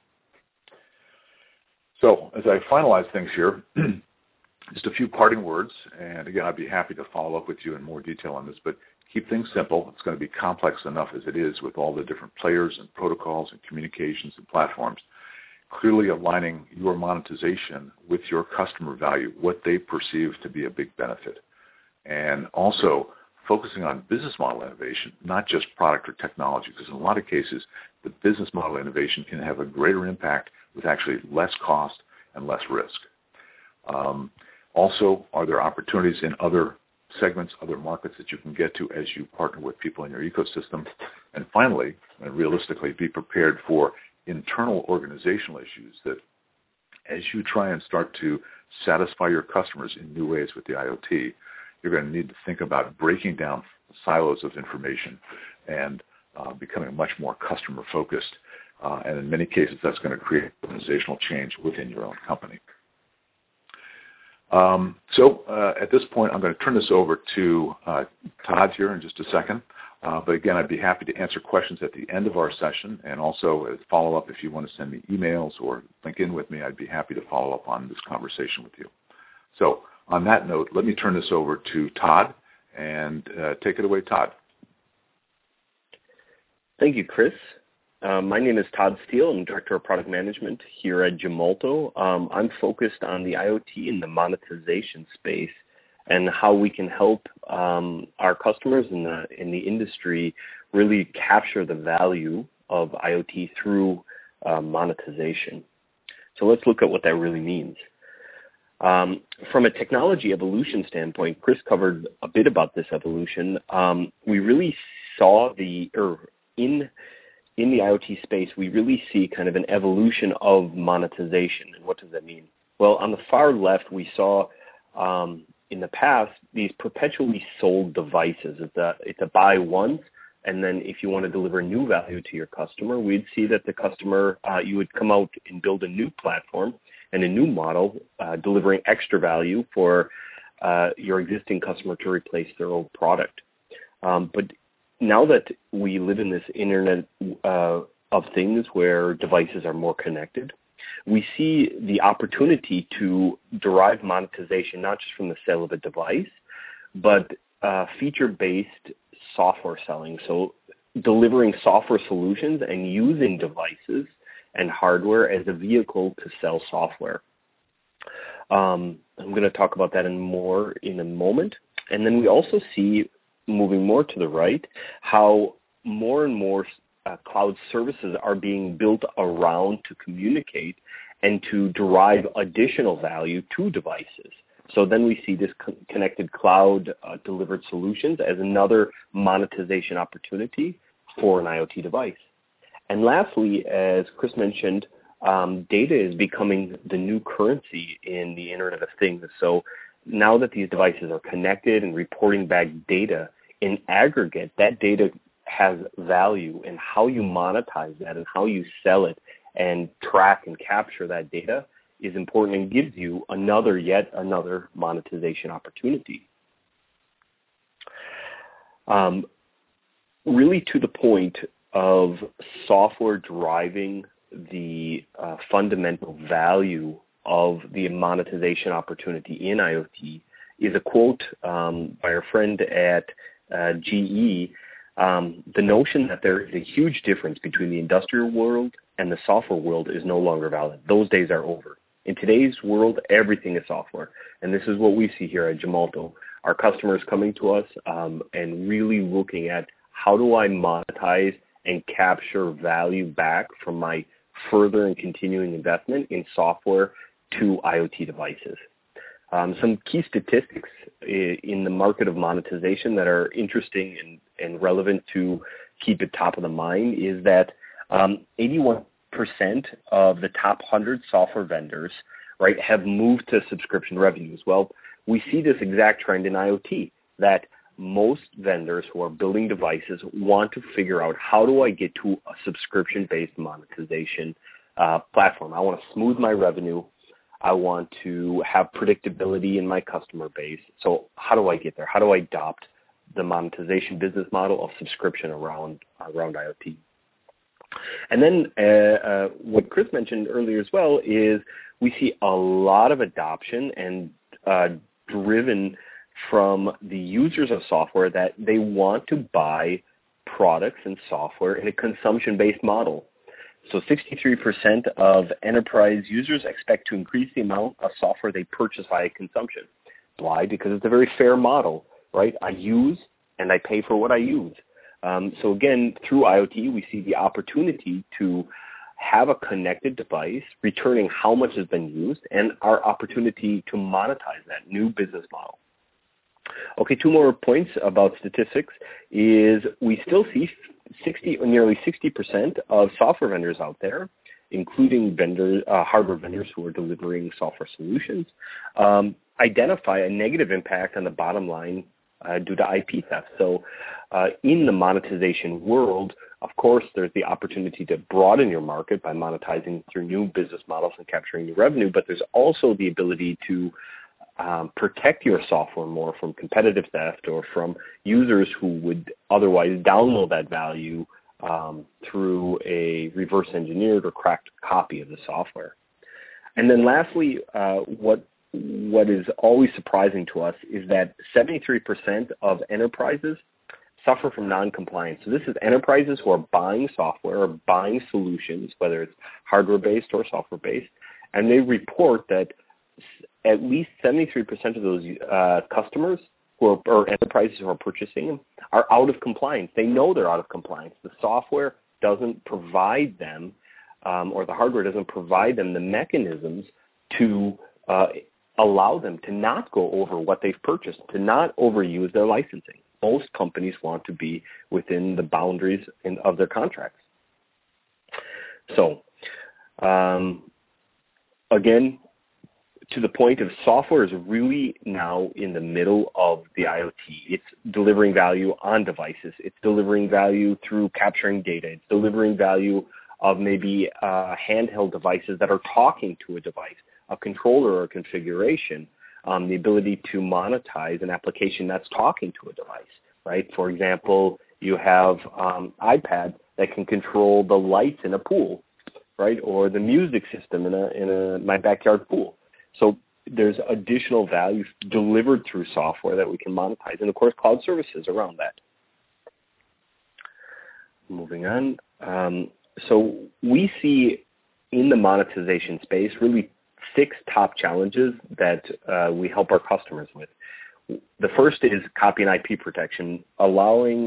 So as I finalize things here, just a few parting words, and again, I'd be happy to follow up with you in more detail on this, but keep things simple. It's going to be complex enough as it is with all the different players and protocols and communications and platforms. Clearly aligning your monetization with your customer value, what they perceive to be a big benefit. And also focusing on business model innovation, not just product or technology, because in a lot of cases, the business model innovation can have a greater impact with actually less cost and less risk. Also, are there opportunities in other segments, other markets that you can get to as you partner with people in your ecosystem? And finally, and realistically, be prepared for internal organizational issues that as you try and start to satisfy your customers in new ways with the IoT, you're going to need to think about breaking down silos of information and becoming much more customer-focused. And in many cases, that's going to create organizational change within your own company. So at this point, I'm going to turn this over to Todd here in just a second. But again, I'd be happy to answer questions at the end of our session. And also, as follow-up, if you want to send me emails or link in with me, I'd be happy to follow up on this conversation with you. So on that note, let me turn this over to Todd, and take it away, Todd. Thank you, Chris. My name is Todd Steele. I'm Director of Product Management here at Gemalto. I'm focused on the IoT and the monetization space and how we can help our customers in the industry really capture the value of IoT through monetization. So let's look at what that really means. From a technology evolution standpoint, Chris covered a bit about this evolution. We really saw in the IoT space, we really see kind of an evolution of monetization. And what does that mean? Well, on the far left, we saw in the past these perpetually sold devices. It's a buy once, and then if you want to deliver new value to your customer, we'd see that the customer, you would come out and build a new platform and a new model, delivering extra value for your existing customer to replace their old product. But now that we live in this Internet of Things where devices are more connected, we see the opportunity to derive monetization not just from the sale of a device, but feature-based software selling. So delivering software solutions and using devices and hardware as a vehicle to sell software. I'm going to talk about that more in a moment. And then we also see, moving more to the right, how more and more cloud services are being built around to communicate and to derive additional value to devices. So then we see this connected cloud delivered solutions as another monetization opportunity for an IoT device. And lastly, as Chris mentioned, data is becoming the new currency in the Internet of Things. So now that these devices are connected and reporting back data in aggregate, that data has value, and how you monetize that and how you sell it and track and capture that data is important and gives you yet another monetization opportunity. Really to the point of software driving the fundamental value of the monetization opportunity in IoT is a quote by our friend at GE. The notion that there is a huge difference between the industrial world and the software world is no longer valid. Those days are over. In today's world, everything is software. And this is what we see here at Gemalto. Our customers coming to us and really looking at how do I monetize and capture value back from my further and continuing investment in software to IoT devices. Some key statistics in the market of monetization that are interesting and relevant to keep it top of the mind is that 81% of the top 100 software vendors, right, have moved to subscription revenues. Well, we see this exact trend in IoT, that most vendors who are building devices want to figure out, how do I get to a subscription-based monetization platform? I want to smooth my revenue. I want to have predictability in my customer base. So how do I get there? How do I adopt the monetization business model of subscription around IoT? And then what Chris mentioned earlier as well is we see a lot of adoption and driven from the users of software that they want to buy products and software in a consumption-based model. So 63% of enterprise users expect to increase the amount of software they purchase via consumption. Why? Because it's a very fair model, right? I use and I pay for what I use. So again, through IoT, we see the opportunity to have a connected device returning how much has been used and our opportunity to monetize that new business model. Okay, two more points about statistics is we still see nearly 60% of software vendors out there, including hardware vendors who are delivering software solutions, identify a negative impact on the bottom line due to IP theft. So in the monetization world, of course, there's the opportunity to broaden your market by monetizing through new business models and capturing new revenue, but there's also the ability to protect your software more from competitive theft or from users who would otherwise download that value through a reverse engineered or cracked copy of the software. And then lastly, what is always surprising to us is that 73% of enterprises suffer from non-compliance. So this is enterprises who are buying software or buying solutions, whether it's hardware-based or software-based, and they report that at least 73% of those customers or enterprises who are purchasing them are out of compliance. They know they're out of compliance. The software doesn't provide them, or the hardware doesn't provide them the mechanisms to allow them to not go over what they've purchased, to not overuse their licensing. Most companies want to be within the boundaries of their contracts. So, again, to the point of software is really now in the middle of the IoT. It's delivering value on devices. It's delivering value through capturing data. It's delivering value of maybe handheld devices that are talking to a device, a controller or a configuration, the ability to monetize an application that's talking to a device, right? For example, you have iPad that can control the lights in a pool, right, or the music system in my backyard pool. So there's additional value delivered through software that we can monetize, and of course, cloud services around that. Moving on. So we see in the monetization space really 6 top challenges that we help our customers with. The first is copy and IP protection, allowing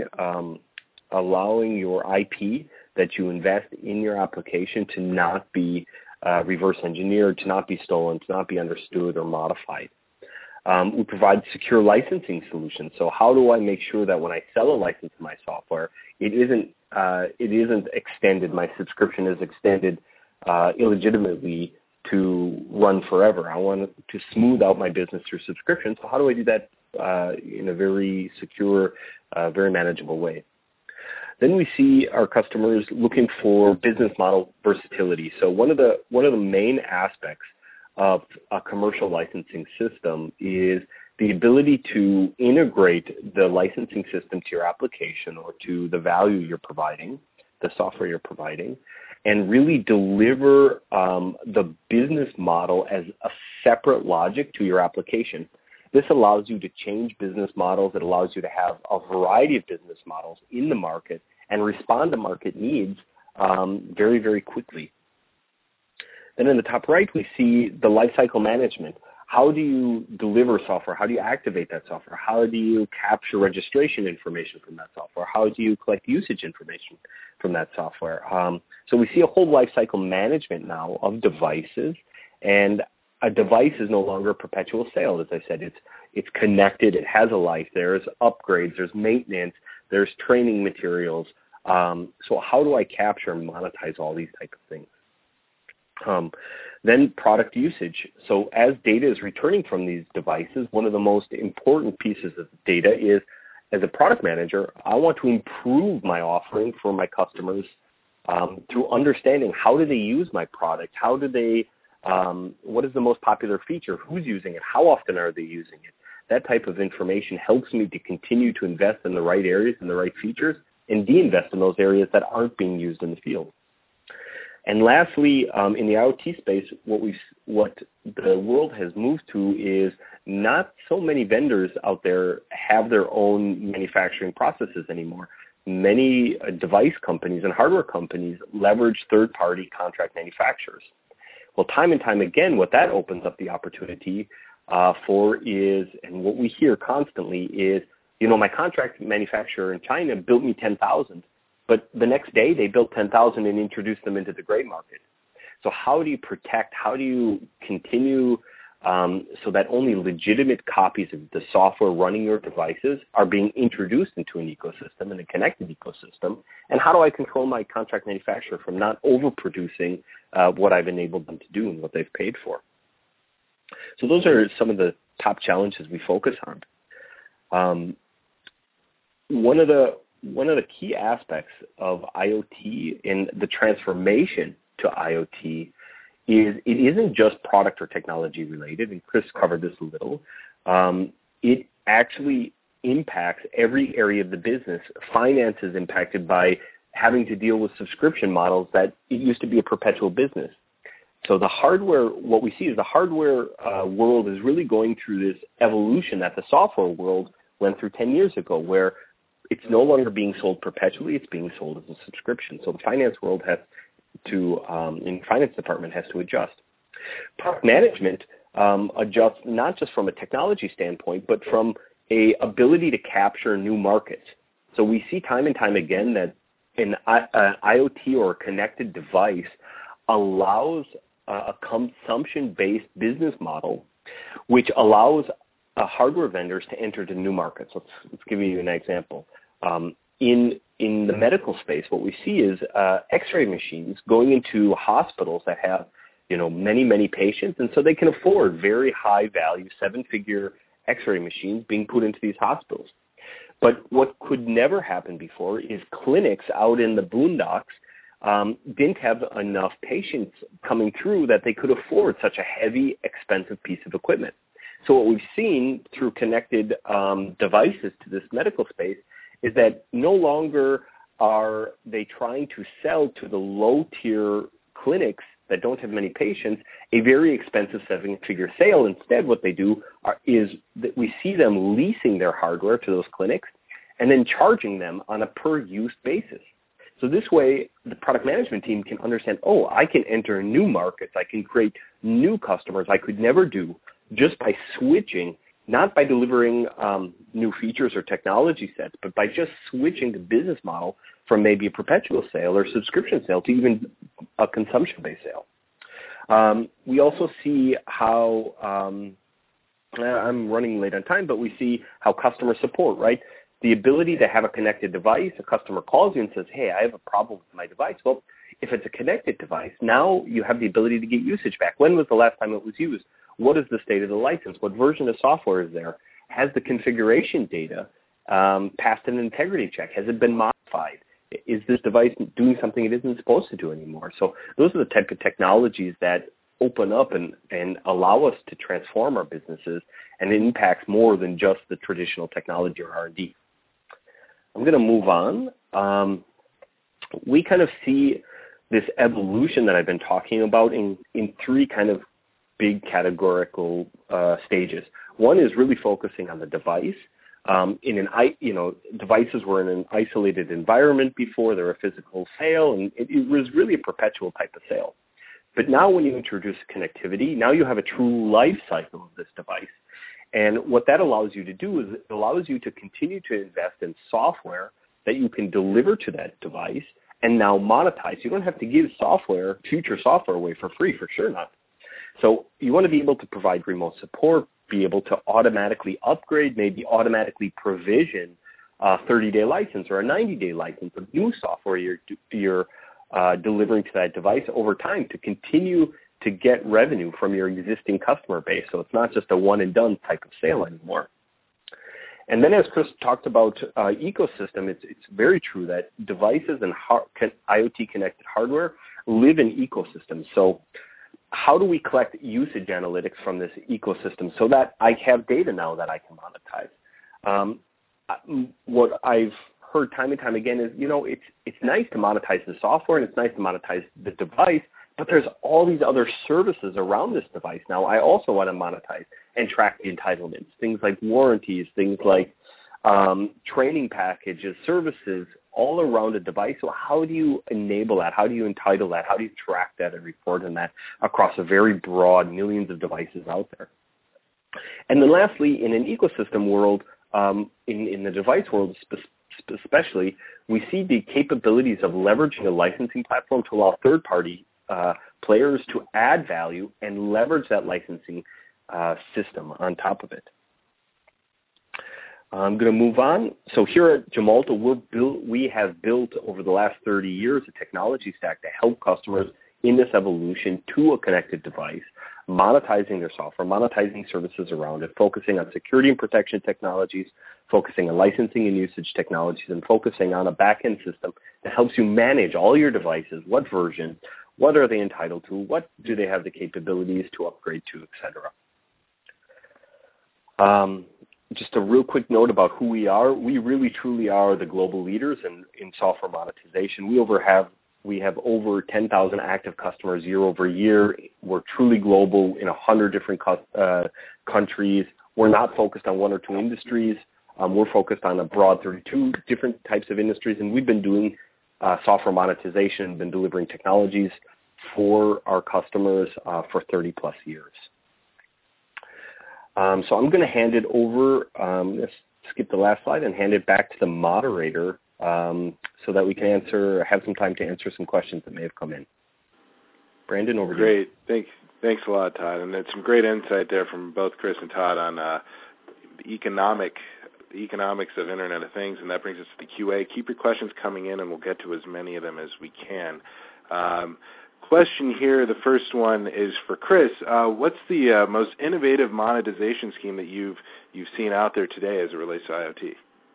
your IP that you invest in your application to not be reverse engineered, to not be stolen, to not be understood or modified. We provide secure licensing solutions. So how do I make sure that when I sell a license to my software, it isn't extended, my subscription is extended illegitimately to run forever? I want to smooth out my business through subscription. So how do I do that in a very secure, very manageable way? Then we see our customers looking for business model versatility. So one of the main aspects of a commercial licensing system is the ability to integrate the licensing system to your application or to the value you're providing, the software you're providing, and really deliver the business model as a separate logic to your application. This allows you to change business models. It allows you to have a variety of business models in the market and respond to market needs very, very quickly. Then in the top right, we see the lifecycle management. How do you deliver software? How do you activate that software? How do you capture registration information from that software? How do you collect usage information from that software? So we see a whole lifecycle management now of devices, and a device is no longer a perpetual sale. As I said, it's connected. It has a life. There's upgrades. There's maintenance. There's training materials. So how do I capture and monetize all these type of things? Then product usage. So as data is returning from these devices, one of the most important pieces of data is, as a product manager, I want to improve my offering for my customers through understanding how do they use my product, how do they, what is the most popular feature, who's using it, how often are they using it. That type of information helps me to continue to invest in the right areas and the right features and de-invest in those areas that aren't being used in the field. And lastly, in the IoT space, what the world has moved to is not so many vendors out there have their own manufacturing processes anymore. Many device companies and hardware companies leverage third-party contract manufacturers. Well, time and time again, what that opens up the opportunity for is, and what we hear constantly is, my contract manufacturer in China built me 10,000. But the next day, they built 10,000 and introduced them into the gray market. So how do you protect, how do you continue so that only legitimate copies of the software running your devices are being introduced into an ecosystem, and a connected ecosystem? And how do I control my contract manufacturer from not overproducing what I've enabled them to do and what they've paid for? So those are some of the top challenges we focus on. One of the key aspects of IoT and the transformation to IoT is it isn't just product or technology related, and Chris covered this a little. It actually impacts every area of the business. Finance is impacted by having to deal with subscription models that it used to be a perpetual business. So the hardware, what we see is the hardware world is really going through this evolution that the software world went through 10 years ago, where it's no longer being sold perpetually, it's being sold as a subscription. So the finance world has to, in finance department has to adjust. Product management adjusts not just from a technology standpoint, but from a ability to capture new markets. So we see time and time again that an IoT or a connected device allows a consumption-based business model, which allows hardware vendors to enter into new markets. Let's give you an example. In the medical space, what we see is X-ray machines going into hospitals that have, many patients, and so they can afford very high-value, 7-figure X-ray machines being put into these hospitals. But what could never happen before is clinics out in the boondocks didn't have enough patients coming through that they could afford such a heavy, expensive piece of equipment. So what we've seen through connected devices to this medical space is that no longer are they trying to sell to the low-tier clinics that don't have many patients a very expensive 7-figure sale. Instead, what they do is that we see them leasing their hardware to those clinics and then charging them on a per-use basis. So this way, the product management team can understand, I can enter new markets. I can create new customers I could never do just by switching, not by delivering new features or technology sets, but by just switching the business model from maybe a perpetual sale or subscription sale to even a consumption-based sale. We also see how I'm running late on time, but we see how customer support, right? The ability to have a connected device, a customer calls you and says, hey, I have a problem with my device. Well, if it's a connected device, now you have the ability to get usage back. When was the last time it was used? What is the state of the license? What version of software is there? Has the configuration data passed an integrity check? Has it been modified? Is this device doing something it isn't supposed to do anymore? So those are the type of technologies that open up and allow us to transform our businesses, and it impacts more than just the traditional technology or R&D. I'm going to move on. We kind of see this evolution that I've been talking about in three kind of big categorical stages. One is really focusing on the device. Devices were in an isolated environment before. They were a physical sale, and it was really a perpetual type of sale. But now when you introduce connectivity, now you have a true life cycle of this device. And what that allows you to do is it allows you to continue to invest in software that you can deliver to that device and now monetize. You don't have to give future software away for free, for sure not. So you want to be able to provide remote support, be able to automatically upgrade, maybe automatically provision a 30-day license or a 90-day license of new software you're delivering to that device over time to continue to get revenue from your existing customer base. So it's not just a one-and-done type of sale anymore. And then as Chris talked about ecosystem, it's very true that devices and IoT-connected hardware live in ecosystems. So how do we collect usage analytics from this ecosystem so that I have data now that I can monetize? What I've heard time and time again is, it's nice to monetize the software and it's nice to monetize the device, but there's all these other services around this device now I also want to monetize and track the entitlements, things like warranties, things like training packages, services all around a device. So how do you enable that? How do you entitle that? How do you track that and report on that across a very broad millions of devices out there? And then lastly, in an ecosystem world, in the device world especially, we see the capabilities of leveraging a licensing platform to allow third-party players to add value and leverage that licensing system on top of it. I'm going to move on. So here at Gemalto, we have built over the last 30 years a technology stack to help customers in this evolution to a connected device, monetizing their software, monetizing services around it, focusing on security and protection technologies, focusing on licensing and usage technologies, and focusing on a back-end system that helps you manage all your devices, what version, what are they entitled to, what do they have the capabilities to upgrade to, etc. Just a real quick note about who we are. We really, truly are the global leaders in software monetization. We have over 10,000 active customers year over year. We're truly global in 100 different countries. We're not focused on one or two industries. We're focused on a broad 32 different types of industries, and we've been doing software monetization, been delivering technologies for our customers for 30-plus years. So I'm going to hand it over, let's skip the last slide, and hand it back to the moderator so that we can have some time to answer some questions that may have come in. Brandon, over to you. Great. Thanks a lot, Todd. And it's some great insight there from both Chris and Todd on the economics of Internet of Things, and that brings us to the QA. Keep your questions coming in, and we'll get to as many of them as we can. Question here, the first one is for Chris. What's the most innovative monetization scheme that you've seen out there today as it relates to IoT?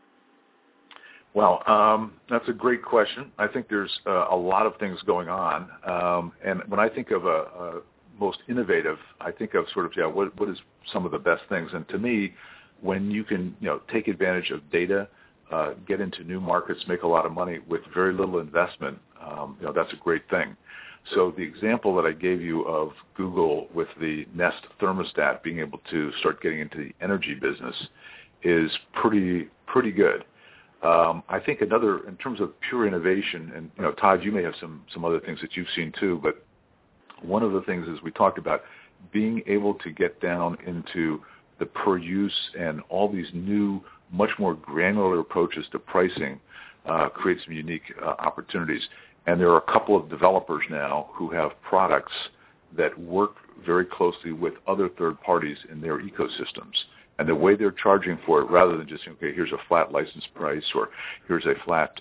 Well, that's a great question. I think there's a lot of things going on. And when I think of a most innovative, I think of sort of, what is some of the best things? And to me, when you can, take advantage of data, get into new markets, make a lot of money with very little investment, that's a great thing. So the example that I gave you of Google with the Nest thermostat being able to start getting into the energy business is pretty good. I think another, in terms of pure innovation, and Todd, you may have some other things that you've seen too, but one of the things is we talked about being able to get down into the per use and all these new, much more granular approaches to pricing create some unique opportunities. And there are a couple of developers now who have products that work very closely with other third parties in their ecosystems. And the way they're charging for it, rather than just, okay, here's a flat license price or here's a flat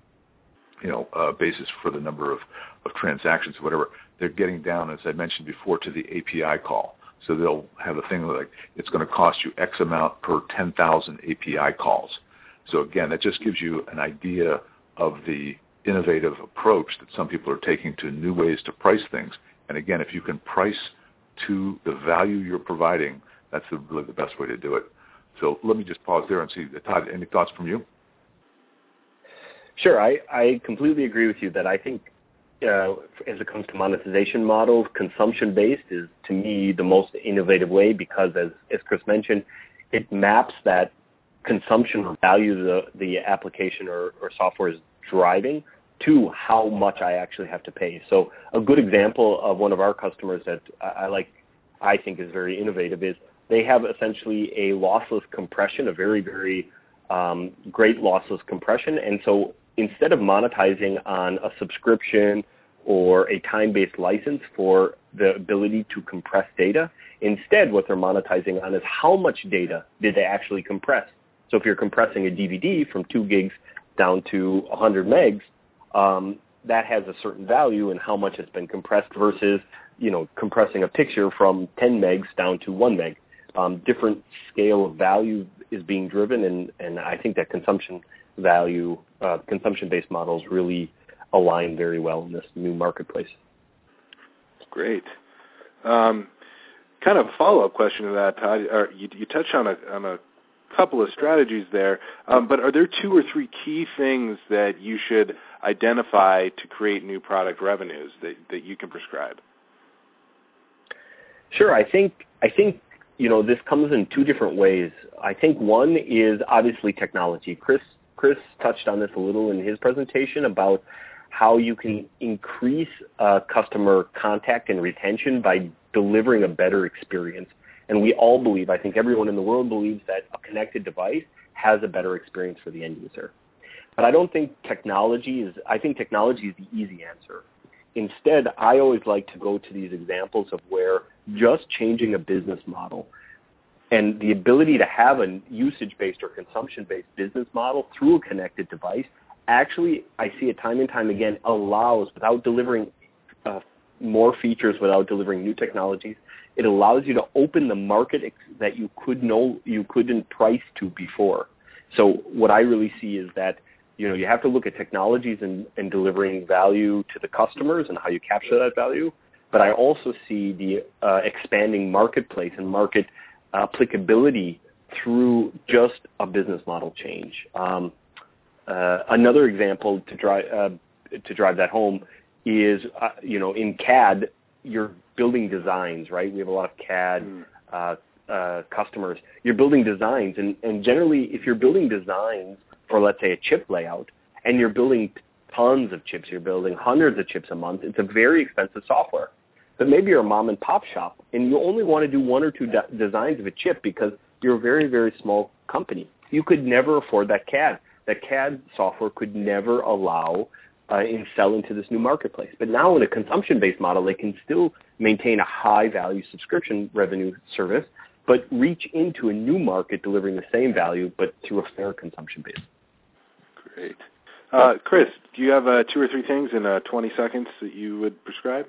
basis for the number of transactions, whatever, they're getting down, as I mentioned before, to the API call. So they'll have a thing like it's going to cost you X amount per 10,000 API calls. So again, that just gives you an idea of the innovative approach that some people are taking to new ways to price things. And again, if you can price to the value you're providing, that's really the best way to do it. So let me just pause there and see, Todd, any thoughts from you? Sure. I completely agree with you that I think as it comes to monetization models, consumption-based is, to me, the most innovative way because, as Chris mentioned, it maps that consumption or value the application or software is driving to how much I actually have to pay. So a good example of one of our customers that I think is very innovative is they have essentially a lossless compression, a very, very great lossless compression. And so instead of monetizing on a subscription or a time-based license for the ability to compress data, instead what they're monetizing on is how much data did they actually compress. So if you're compressing a DVD from 2 gigs down to 100 megs, that has a certain value in how much it's been compressed versus, compressing a picture from 10 megs down to 1 meg. Different scale of value is being driven, and I think that consumption-based models really align very well in this new marketplace. Great. Kind of a follow-up question to that, Todd. You touched on a couple of strategies there, but are there 2 or 3 key things that you should identify to create new product revenues that you can prescribe? Sure. I think this comes in 2 different ways. I think one is obviously technology. Chris touched on this a little in his presentation about how you can increase customer contact and retention by delivering a better experience. And we all believe, I think everyone in the world believes, that a connected device has a better experience for the end user. But I think technology is the easy answer. Instead, I always like to go to these examples of where just changing a business model and the ability to have a usage-based or consumption-based business model through a connected device actually, I see it time and time again, allows, without delivering more features, without delivering new technologies, it allows you to open the market that you couldn't price to before. So what I really see is that you have to look at technologies and delivering value to the customers and how you capture that value. But I also see the expanding marketplace and market applicability through just a business model change. Another example to drive that home is, in CAD, you're building designs, right? We have a lot of CAD customers. You're building designs, and generally, if you're building designs for, let's say, a chip layout, and you're building tons of chips, you're building hundreds of chips a month, it's a very expensive software. But maybe you're a mom-and-pop shop, and you only want to do 1 or 2 designs of a chip because you're a very, very small company. You could never afford that CAD. That CAD software could never allow and sell into this new marketplace. But now in a consumption-based model, they can still maintain a high-value subscription revenue service, but reach into a new market delivering the same value, but through a fair consumption base. Great. Chris, do you have 2 or 3 things in 20 seconds that you would prescribe?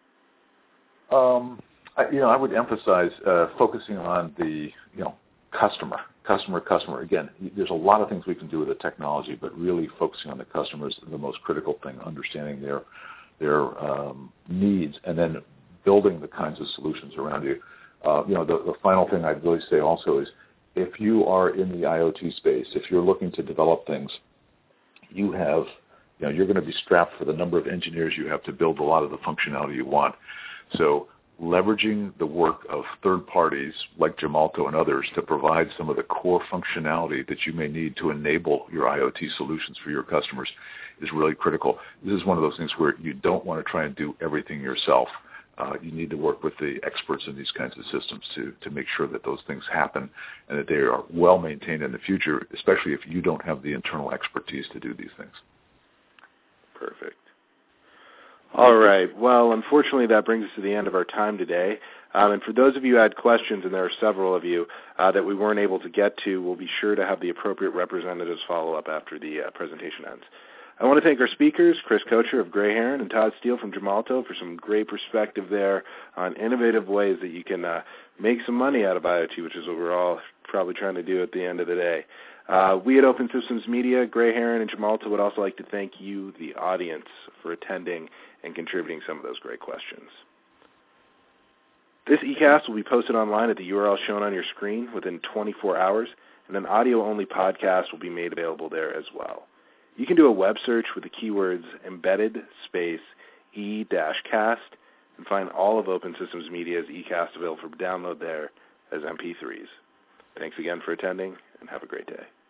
I would emphasize focusing on the customer. Again, there's a lot of things we can do with the technology, but really focusing on the customer is the most critical thing. Understanding their needs, and then building the kinds of solutions around you. The final thing I'd really say also is, if you are in the IoT space, if you're looking to develop things, you're going to be strapped for the number of engineers you have to build a lot of the functionality you want. So leveraging the work of third parties like Gemalto and others to provide some of the core functionality that you may need to enable your IoT solutions for your customers is really critical. This is one of those things where you don't want to try and do everything yourself. You need to work with the experts in these kinds of systems to make sure that those things happen and that they are well maintained in the future, especially if you don't have the internal expertise to do these things. Perfect. All right. Well, unfortunately, that brings us to the end of our time today. And for those of you who had questions, and there are several of you that we weren't able to get to, we'll be sure to have the appropriate representatives follow up after the presentation ends. I want to thank our speakers, Chris Kocher of Gray Heron and Todd Steele from Gemalto, for some great perspective there on innovative ways that you can make some money out of IoT, which is what we're all probably trying to do at the end of the day. We at Open Systems Media, Gray Heron, and Gemalto would also like to thank you, the audience, for attending and contributing some of those great questions. This eCast will be posted online at the URL shown on your screen within 24 hours, and an audio-only podcast will be made available there as well. You can do a web search with the keywords embedded space e-cast and find all of Open Systems Media's eCast available for download there as MP3s. Thanks again for attending, and have a great day.